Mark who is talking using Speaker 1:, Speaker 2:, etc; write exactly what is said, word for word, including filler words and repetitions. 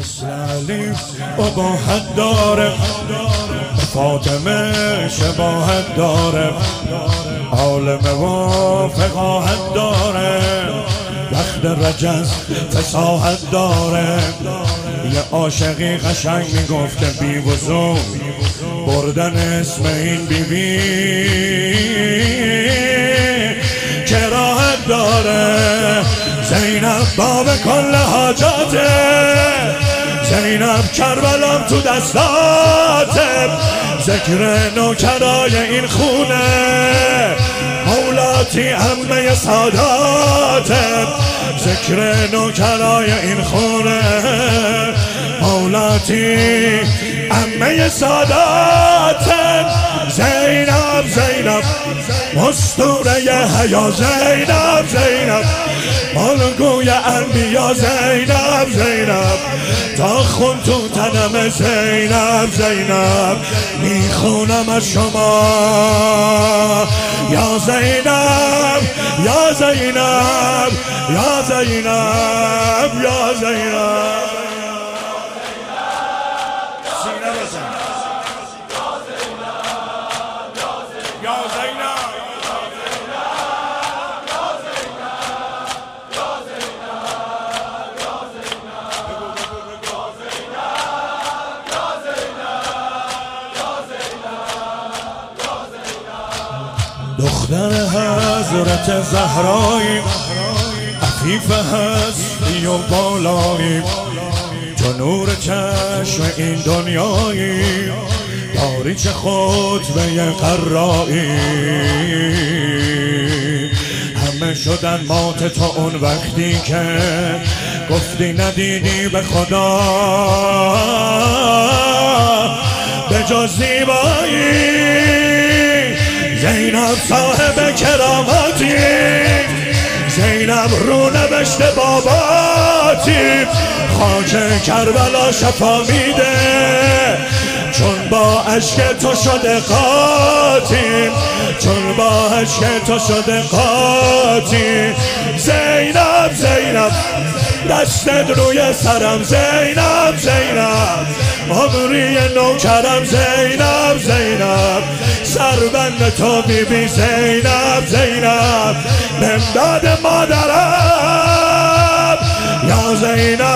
Speaker 1: مثل علی اباحت داره، فاطمه شباهت داره، عالم و فقاهت داره، وقت رجز فصاحت داره. یه عاشقی قشنگ میگفته بی وضو بردن اسم این بیبی کراهت داره. زینب باب کل حاجاته، زینب کربلام تو دستاته، ذکر نوکرای این خونه مولاتی همه ساداته، ذکر نوکرای این خونه مولاتی همه ساداته. زینب زینب اسطوره حیا، زینب زینب الگوی انبیا، زینب زینب تا خون تو تنم، زینب زینب میخونم از شما یا زینب یا زینب یا زینب یا زینب. دختر حضرت زهرایی، عفیف هستی و بالایی، تو نور چشم این دنیایی، تاریچ خطبه قرایی. همه شدن مات تو اون وقتی که گفتی ندیدی به خدا به جز زیبایی. زینب صاحب کراماتی، زینب رو نوشته باباتی، خاک کربلا شفا میده چون با عشق تو شده قاطی، چون با عشق تو شده قاطی. زینب زینب دستت روی سرم، زینب زینب عمری نوکرم، زینب زینب سربند تو بی بی، زینب زینب بمداد مادرم یا زینب